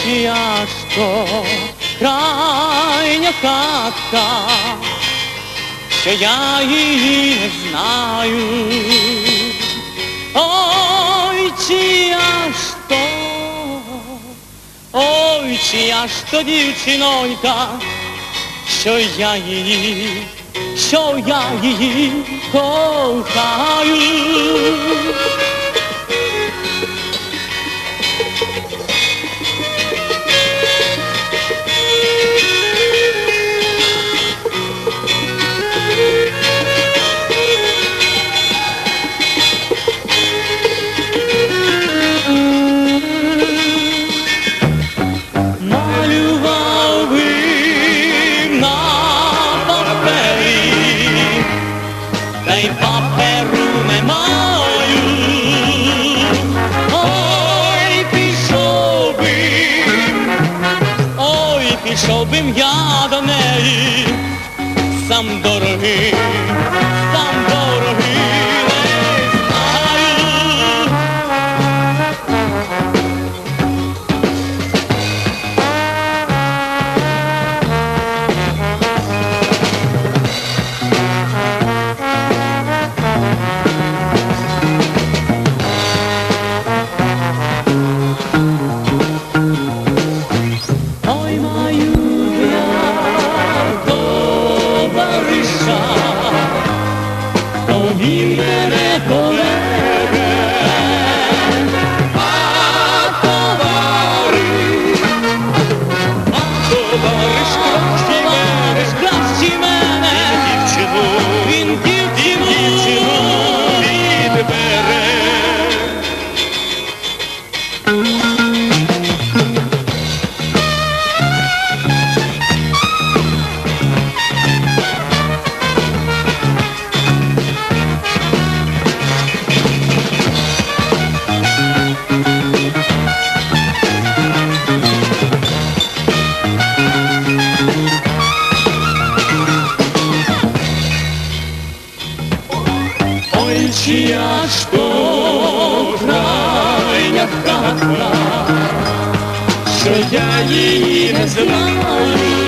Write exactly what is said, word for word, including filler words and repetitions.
чия ж то крайня хатка, що я її не знаю. Ой, чия ж то, ой, чия ж то дівчинонька, що я її, що я її кохаю. Та й паперу не маю. Ой, пішов би, ой, пішов би я до неї, сам дорогий, сам дорогий не знаю. Він мене полеге, а товариш, а товариш кращий мене, кращий мене, дівчину, він дівчину, дівчину відбере. Ой, чия ж то крайня хатка, що я її не знаю.